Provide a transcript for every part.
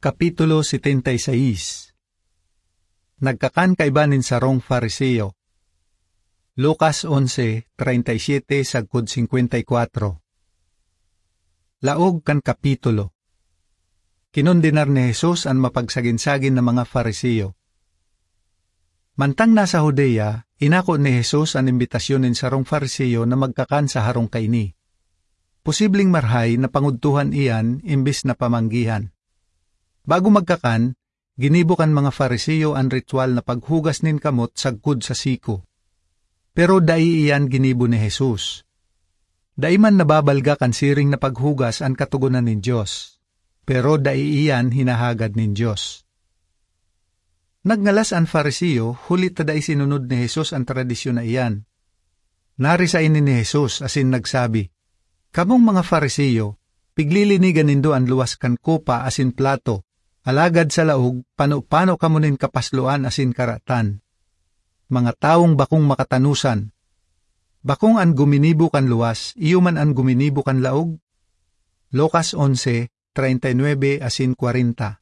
Kapitulo 76. Nagkakan kaibanin sarong Fariseo. Lucas 11:37 sagkod 54. Laog kan kapitulo. Kinundinar ni Jesus ang mapagsagin-sagin ng mga Fariseo. Mantang nasa Judea, inako ni Jesus ang imbitasyon ng sarong Fariseo na magkakan sa harong kaini. Posibleng marhay na pangudtuhan iyan imbis na pamanggihan. Bago magkakan, ginibukan mga Fariseo ang ritual na paghugas nin kamot sagkod sa siko. Pero dai iyan ginibo ni Jesus. Dai man nababalga kan siring na paghugas ang katugunan nin Diyos. Pero dai iyan hinahagad nin Diyos. Nagngalas ang Fariseo, huli ta dai sinunod ni Jesus ang tradisyon na iyan. Narisain ni Jesus asin nagsabi, "Kamong mga Fariseo, piglilinigan nindo ang luwas kan kopa asin plato, alagad sa laog, pano kamunin kapasluan asin karatan. Mga taong bakong makatanusan. Bakong an guminibo kan luwas, iyo man an guminibo kan laog?" Lucas 11:39 asin 40.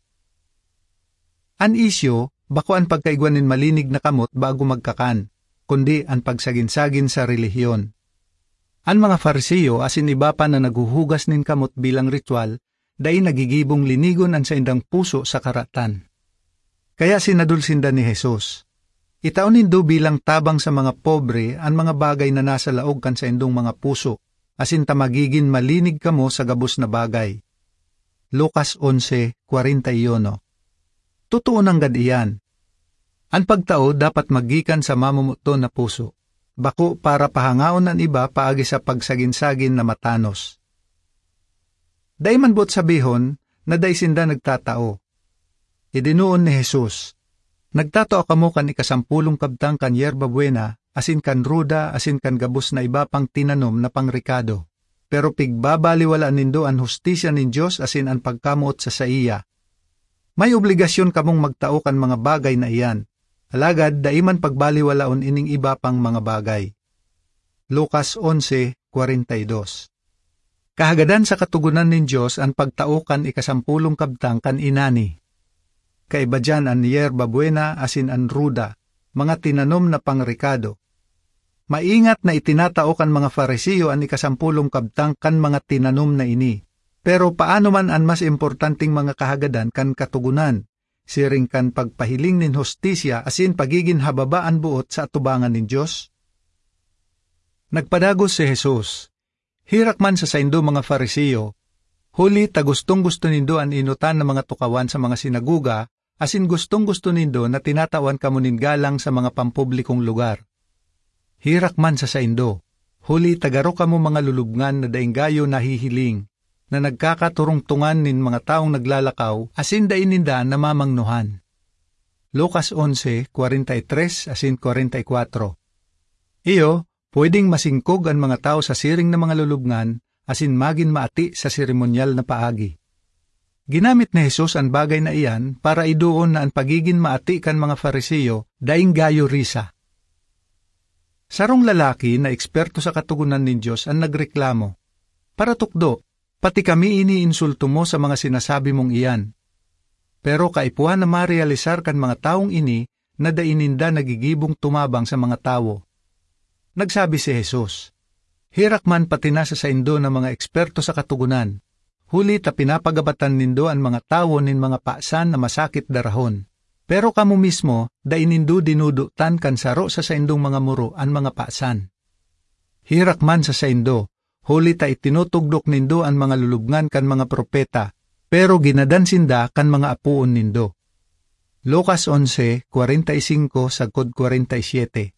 An isyo, bako an pagkaigwanin malinig na kamot bago magkakan, kundi an pagsagin-sagin sa relihiyon. An mga Fariseo asin iba pa na naghuhugas nin kamot bilang ritual, dai nagigibong linigon ang sa indang puso sa karatan. Kaya sinadulsinda ni Jesus, "Itaon nindo bilang tabang sa mga pobre ang mga bagay na nasa laog kan sa indong mga puso, asin ta magigin malinig kamo sa gabos na bagay." Lucas 11:41. Totoo nang gad iyan. Ang pagtao dapat magikan sa mamumuto na puso, bako para pahangaon ang iba paagi sa pagsagin-sagin na matanos. Day man bot sabihon na day sinda nagtatao. Idinuon ni Jesus, "Nagtatao kamo kan ikasampulong kabtang kan yerba buena, asin kan ruda, asin kan gabos na iba pang tinanom na pangrikado. Pero pigbabaliwala nindo ang hustisya nin Diyos asin ang pagkamuot sa saiya. May obligasyon kamong magtao kan mga bagay na iyan, alagad daiman pagbaliwalaon ining iba pang mga bagay." Lucas 11:42. Kahagadan sa katugunan nin Diyos ang pagtao kan ikasampulong kabtang kan inani. Kaiba dyan ang yerba buena asin ang ruda, mga tinanom na pangrikado. Maingat na itinatao kan mga Fariseo ang ikasampulong kabtang kan mga tinanom na ini. Pero paano man ang mas importanteng mga kahagadan kan katugunan, siring kan pagpahiling nin hustisya asin pagigin hababaan buot sa atubangan nin Diyos? Nagpadagos si Jesus. "Hirak man sa saindo mga Fariseo, huli ta gustong-gusto nindo ang inutan ng mga tukawan sa mga sinaguga, asin gustong-gusto nindo na tinatawan kamunin galang sa mga pampublikong lugar. Hirak man sa saindo, huli tagaro kamo mga lulubngan na dainggayo nahihiling, na nagkakaturungtungan nin mga taong naglalakaw, asin daininda na mamangnuhan." Lucas 11:43 asin 44. Iyo, pwedeng masingkog ang mga tao sa siring na mga lulubngan, asin magin maati sa seremonyal na paagi. Ginamit ni Jesus ang bagay na iyan para iduon na ang pagigin maati kan mga Fariseo daing gayo risa. Sarong lalaki na eksperto sa katugunan nin Diyos ang nagreklamo, "Para tukdo, pati kami iniinsulto mo sa mga sinasabi mong iyan." Pero kaipuhan na marealisar kan mga taong ini na daininda nagigibong tumabang sa mga tawo. Nagsabi si Jesus, "Hirak man pati nasa sa indo ng mga eksperto sa katugunan, huli ta pinapagabatan nindo ang mga tawo nin mga paasan na masakit darahon. Pero kamo mismo, dainindo dinudutan kan saro sa indong mga muro ang mga paasan. Hirak man sa indo, huli ta itinutugdok nindo ang mga lulubngan kan mga propeta, pero ginadansinda kan mga apuon nindo." Lucas 11:45 sagkod 47.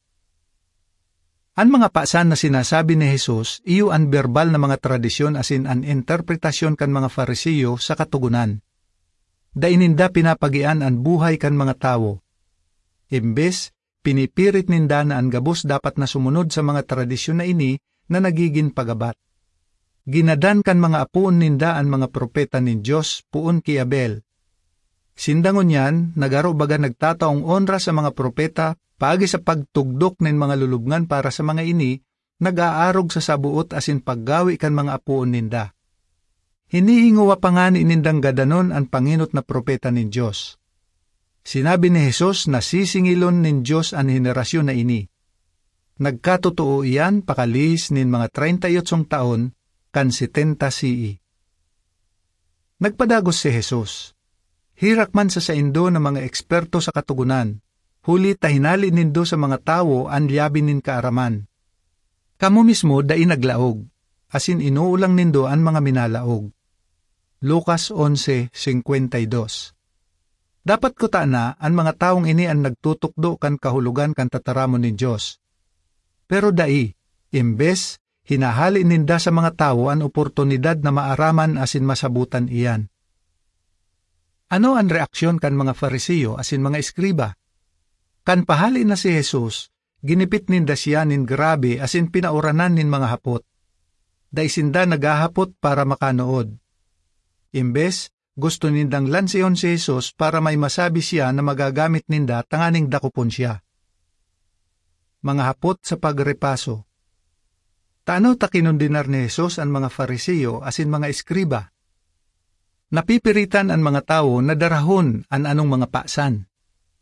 Ang mga paasan na sinasabi ni Jesus, iyo ang verbal na mga tradisyon asin ang interpretasyon kan mga Fariseo sa katugunan. Daininda pinapagian ang buhay kan mga tawo. Imbes, pinipirit ninda na ang gabos dapat na sumunod sa mga tradisyon na ini na nagiging pagabat. Ginadan kan mga apuon ninda ang mga propeta nin Diyos puon ki Abel. Sindangon yan, nagaro baga nagtataong onra sa mga propeta, paagi sa pagtugdok nin mga lulubngan para sa mga ini, nag-aarog sa sabuot asin paggawi kan mga apuon ninda. Hinihinguwa pa nga ni inindang gadanon ang panginot na propeta nin Diyos. Sinabi ni Jesus na sisingilon nin Diyos ang henerasyon na ini. Nagkatotoo iyan pakalis nin mga 38 taon kan 70 CE. Nagpadagos si Jesus. Hirak man sa saindo ng mga eksperto sa katugunan, huli tahinali nindo sa mga tawo ang liyabi nin kaaraman. Kamo mismo dai naglaog, asin inuulang nindo ang mga minalaog. Lucas 11:52. Dapat ko na ang mga taong ini ang nagtutukdo kan kahulugan kan tataramon ni Diyos. Pero dai, imbes, hinahali ninda sa mga tao ang oportunidad na maaraman asin masabutan iyan. Ano ang reaksyon kan mga Fariseo asin mga eskriba? Kan pahali na si Jesus, ginipit ninda siya nin grabe asin pinauranan nin mga hapot. Daisinda nagahapot para makanood. Imbes, gusto nindang lansiyon si Jesus para may masabi siya na magagamit ninda tanganing dakupon siya. Mga hapot sa pagrepaso. Taano ta kinundinar ni Jesus ang mga Fariseo asin mga eskriba? Napipiritan ang mga tao na darahon an anong mga pasan.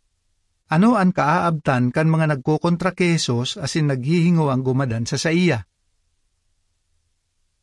Ano ang kaaabtan kan mga nagkokontra kay Jesus asin naghihingo ang gumadan sa saiya?